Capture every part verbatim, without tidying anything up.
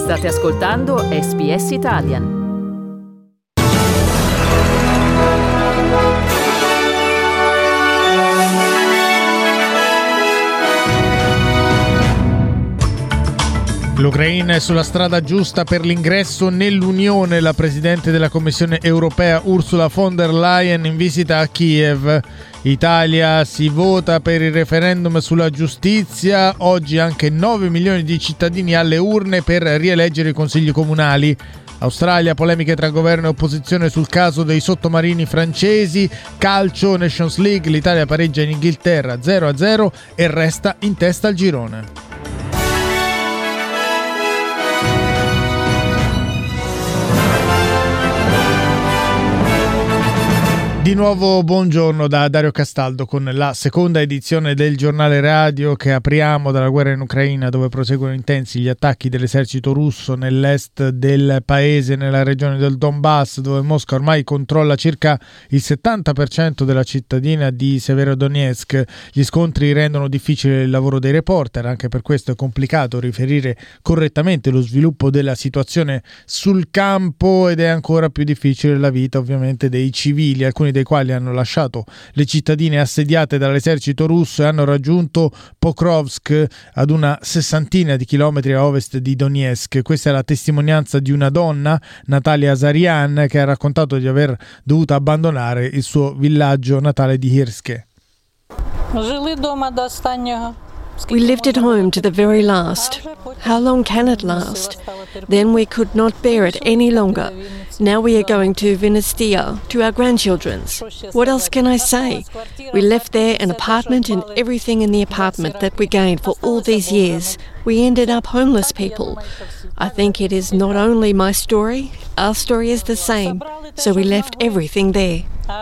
State ascoltando S B S Italian. L'Ucraina è sulla strada giusta per l'ingresso nell'Unione. La Presidente della Commissione Europea Ursula von der Leyen in visita a Kiev. Italia, si vota per il referendum sulla giustizia. Oggi anche nove milioni di cittadini alle urne per rieleggere i consigli comunali. Australia, polemiche tra governo e opposizione sul caso dei sottomarini francesi. Calcio, Nations League, l'Italia pareggia in Inghilterra zero a zero e resta in testa al girone. Di nuovo buongiorno da Dario Castaldo con la seconda edizione del giornale radio che apriamo dalla guerra in Ucraina, dove proseguono intensi gli attacchi dell'esercito russo nell'est del paese, nella regione del Donbass, dove Mosca ormai controlla circa il settanta per cento della cittadina di Severodonetsk. Gli scontri rendono difficile il lavoro dei reporter, anche per questo è complicato riferire correttamente lo sviluppo della situazione sul campo ed è ancora più difficile la vita ovviamente dei civili, alcuni dei quali hanno lasciato le cittadine assediate dall'esercito russo e hanno raggiunto Pokrovsk, ad una sessantina di chilometri a ovest di Donetsk. Questa è la testimonianza di una donna, Natalia Azarian, che ha raccontato di aver dovuto abbandonare il suo villaggio natale di Hirske. We lived at home to the very last. How long can it last? Then we could not bear it any longer. Now we are going to Vinestia, to our grandchildren's. What else can I say? We left there an apartment and everything in the apartment that we gained for all these years. We ended up homeless people. I think it is not only my story, our story is the same. So we left everything there.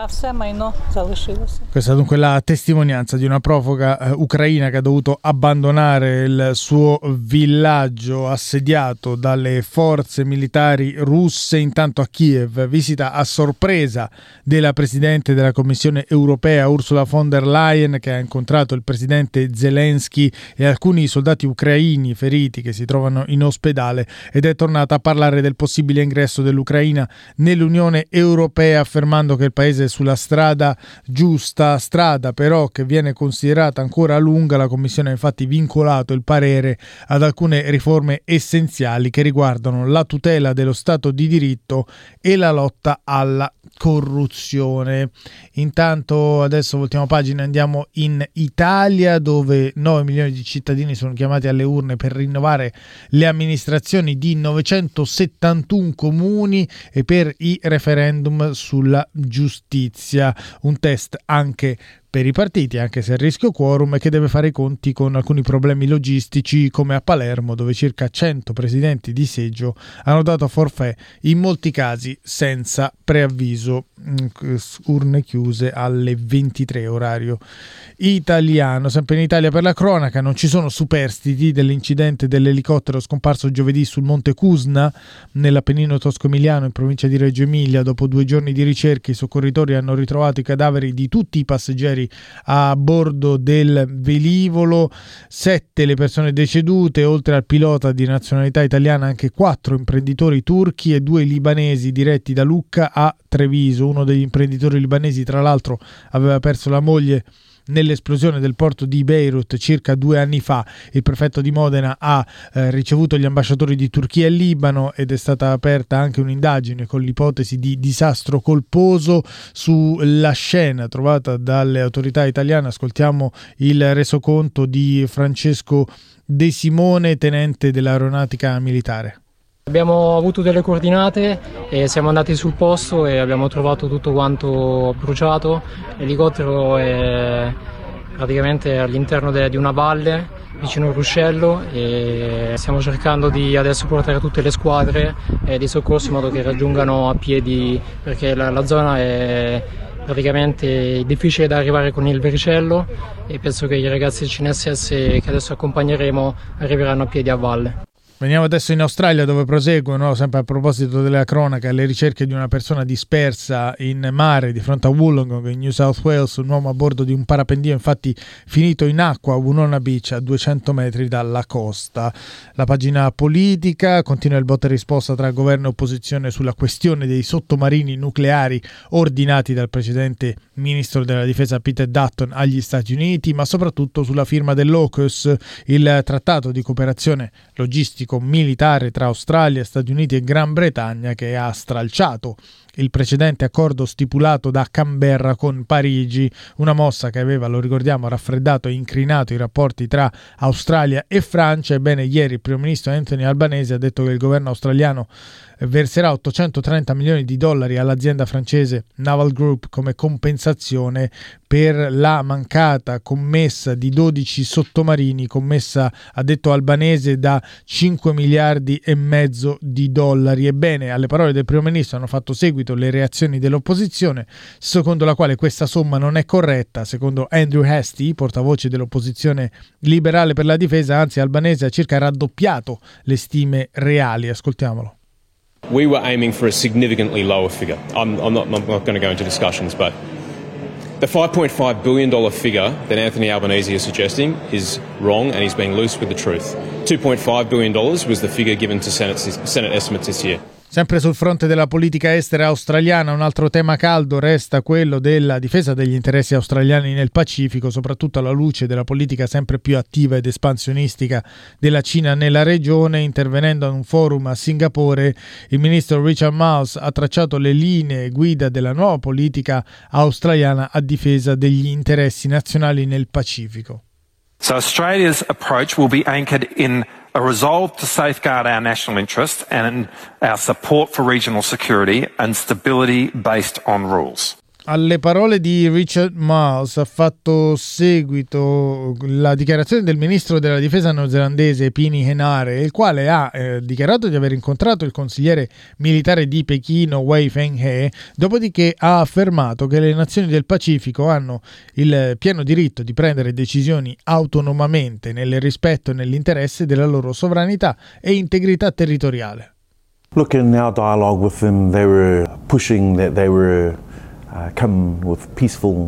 Questa è dunque la testimonianza di una profuga eh, ucraina che ha dovuto abbandonare il suo villaggio assediato dalle forze militari russe. Intanto a Kiev, visita a sorpresa della Presidente della Commissione Europea Ursula von der Leyen, che ha incontrato il Presidente Zelensky e alcuni soldati ucraini feriti che si trovano in ospedale, ed è tornata a parlare del possibile ingresso dell'Ucraina nell'Unione Europea, affermando che il paese è sulla strada giusta, strada però che viene considerata ancora lunga. La Commissione ha infatti vincolato il parere ad alcune riforme essenziali che riguardano la tutela dello Stato di diritto e la lotta alla corruzione. Intanto adesso voltiamo pagina, andiamo in Italia, dove nove milioni di cittadini sono chiamati alle urne per rinnovare le amministrazioni di novecentosettantuno comuni e per i referendum sulla giustizia. Un test anche per i partiti, anche se a rischio quorum, che deve fare i conti con alcuni problemi logistici, come a Palermo, dove circa cento presidenti di seggio hanno dato forfait, in molti casi senza preavviso. Urne chiuse alle ventitré orario italiano. Sempre in Italia per la cronaca, non ci sono superstiti dell'incidente dell'elicottero scomparso giovedì sul Monte Cusna nell'Appennino tosco-emiliano in provincia di Reggio Emilia. Dopo due giorni di ricerche i soccorritori hanno ritrovato i cadaveri di tutti i passeggeri a bordo del velivolo, sette le persone decedute, oltre al pilota di nazionalità italiana anche quattro imprenditori turchi e due libanesi diretti da Lucca a Treviso. Uno degli imprenditori libanesi, tra l'altro, aveva perso la moglie nell'esplosione del porto di Beirut circa due anni fa. Il prefetto di Modena ha eh, ricevuto gli ambasciatori di Turchia e Libano ed è stata aperta anche un'indagine con l'ipotesi di disastro colposo sulla scena trovata dalle autorità italiane. Ascoltiamo il resoconto di Francesco De Simone, tenente dell'aeronautica militare. Abbiamo avuto delle coordinate e siamo andati sul posto e abbiamo trovato tutto quanto bruciato. L'elicottero è praticamente all'interno de- di una valle vicino a Ruscello e stiamo cercando di adesso portare tutte le squadre eh, di soccorso in modo che raggiungano a piedi, perché la, la zona è praticamente difficile da arrivare con il vericello e penso che i ragazzi del C N S S che adesso accompagneremo arriveranno a piedi a valle. Veniamo adesso in Australia, dove proseguono, sempre a proposito della cronaca, le ricerche di una persona dispersa in mare di fronte a Wollongong in New South Wales. Un uomo a bordo di un parapendio infatti finito in acqua a Woonona Beach, a duecento metri dalla costa. La pagina politica continua il botta e risposta tra governo e opposizione sulla questione dei sottomarini nucleari ordinati dal precedente ministro della difesa Peter Dutton agli Stati Uniti, ma soprattutto sulla firma dell'AUKUS, il trattato di cooperazione logistica militare tra Australia, Stati Uniti e Gran Bretagna, che ha stralciato il precedente accordo stipulato da Canberra con Parigi, una mossa che aveva, lo ricordiamo, raffreddato e incrinato i rapporti tra Australia e Francia. Ebbene, ieri il primo ministro Anthony Albanese ha detto che il governo australiano verserà ottocentotrenta milioni di dollari all'azienda francese Naval Group come compensazione per la mancata commessa di dodici sottomarini, commessa, ha detto Albanese, da cinque miliardi e mezzo di dollari. Ebbene, alle parole del primo ministro hanno fatto seguito le reazioni dell'opposizione, secondo la quale questa somma non è corretta. Secondo Andrew Hastie, portavoce dell'opposizione liberale per la difesa, anzi Albanese ha circa raddoppiato le stime reali. Ascoltiamolo. We were aiming for a significantly lower figure. I'm, I'm not, I'm not going to go into discussions, but the five point five billion dollars figure that Anthony Albanese is suggesting is wrong, and he's being loose with the truth. two point five billion dollars was the figure given to Senate, Senate estimates this year. Sempre sul fronte della politica estera australiana, un altro tema caldo resta quello della difesa degli interessi australiani nel Pacifico, soprattutto alla luce della politica sempre più attiva ed espansionistica della Cina nella regione. Intervenendo a un forum a Singapore, il ministro Richard Marles ha tracciato le linee guida della nuova politica australiana a difesa degli interessi nazionali nel Pacifico. So Australia's approach will be anchored in a resolve to safeguard our national interest and our support for regional security and stability based on rules. Alle parole di Richard Marles ha fatto seguito la dichiarazione del ministro della difesa neozelandese Pini Henare, il quale ha eh, dichiarato di aver incontrato il consigliere militare di Pechino Wei Fenghe, dopodiché ha affermato che le nazioni del Pacifico hanno il pieno diritto di prendere decisioni autonomamente nel rispetto e nell'interesse della loro sovranità e integrità territoriale. Look, in our dialogue with them, they were pushing that they were Uh, come with peaceful,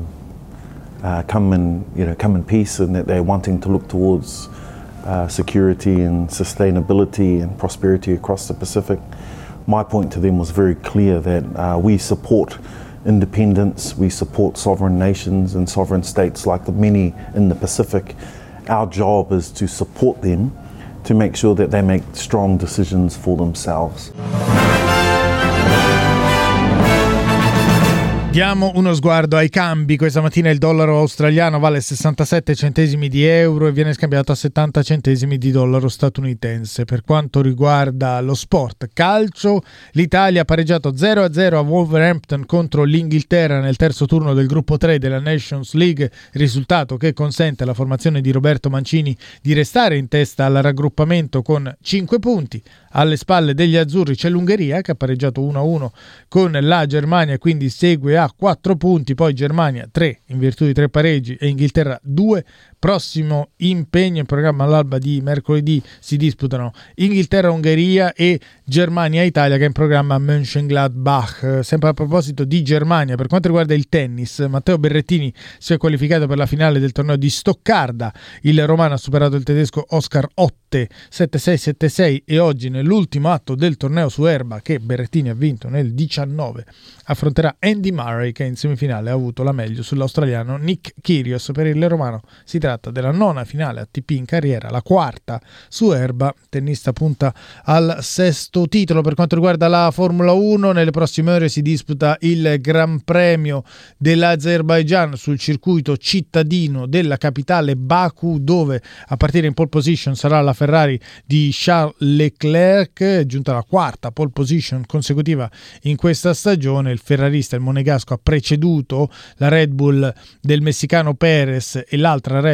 uh, come in, you know, come in peace, and that they're wanting to look towards uh, security and sustainability and prosperity across the Pacific. My point to them was very clear that uh, we support independence, we support sovereign nations and sovereign states like the many in the Pacific. Our job is to support them to make sure that they make strong decisions for themselves. Diamo uno sguardo ai cambi. Questa mattina il dollaro australiano vale sessantasette centesimi di euro e viene scambiato a settanta centesimi di dollaro statunitense. Per quanto riguarda lo sport calcio, l'Italia ha pareggiato zero a zero a Wolverhampton contro l'Inghilterra nel terzo turno del gruppo tre della Nations League, risultato che consente alla formazione di Roberto Mancini di restare in testa al raggruppamento con cinque punti. Alle spalle degli azzurri c'è l'Ungheria, che ha pareggiato uno a uno con la Germania, quindi segue a quattro punti, poi Germania tre in virtù di tre pareggi e Inghilterra due. Prossimo impegno in programma all'alba di mercoledì si disputano Inghilterra-Ungheria e Germania-Italia, che è in programma a Mönchengladbach. Sempre a proposito di Germania, per quanto riguarda il tennis, Matteo Berrettini si è qualificato per la finale del torneo di Stoccarda. Il romano ha superato il tedesco Oscar Otte sette sei sette sei e oggi, nell'ultimo atto del torneo su erba che Berrettini ha vinto nel diciannove, affronterà Andy Murray, che in semifinale ha avuto la meglio sull'australiano Nick Kyrgios. Per il romano si tratta della nona finale A T P in carriera, la quarta su erba. Tennista punta al sesto titolo. Per quanto riguarda la Formula uno, nelle prossime ore si disputa il Gran Premio dell'Azerbaigian sul circuito cittadino della capitale Baku, dove a partire in pole position sarà la Ferrari di Charles Leclerc, giunta la quarta pole position consecutiva in questa stagione. Il ferrarista, il monegasco, ha preceduto la Red Bull del messicano Perez e l'altra Red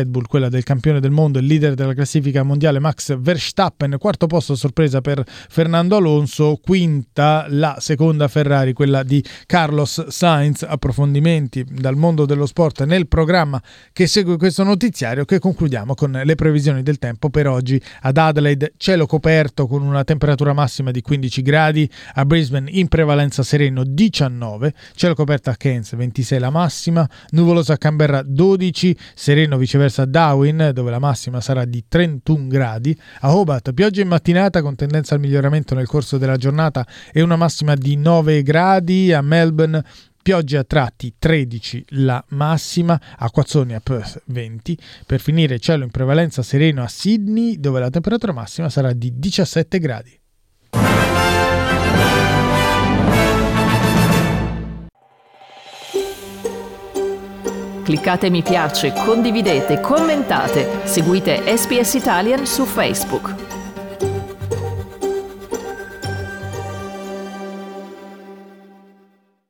Red Bull, quella del campione del mondo e leader della classifica mondiale Max Verstappen, quarto posto sorpresa per Fernando Alonso, quinta la seconda Ferrari, quella di Carlos Sainz. Approfondimenti dal mondo dello sport nel programma che segue questo notiziario, che concludiamo con le previsioni del tempo per oggi. Ad Adelaide cielo coperto con una temperatura massima di quindici gradi, a Brisbane in prevalenza sereno diciannove, cielo coperto a Cairns ventisei la massima, nuvoloso a Canberra dodici, sereno viceversa a Darwin dove la massima sarà di trentuno gradi, a Hobart pioggia in mattinata con tendenza al miglioramento nel corso della giornata e una massima di nove gradi, a Melbourne piogge a tratti tredici la massima, acquazzoni a Perth venti, per finire cielo in prevalenza sereno a Sydney dove la temperatura massima sarà di diciassette gradi. Cliccate mi piace, condividete, commentate, seguite S B S Italian su Facebook.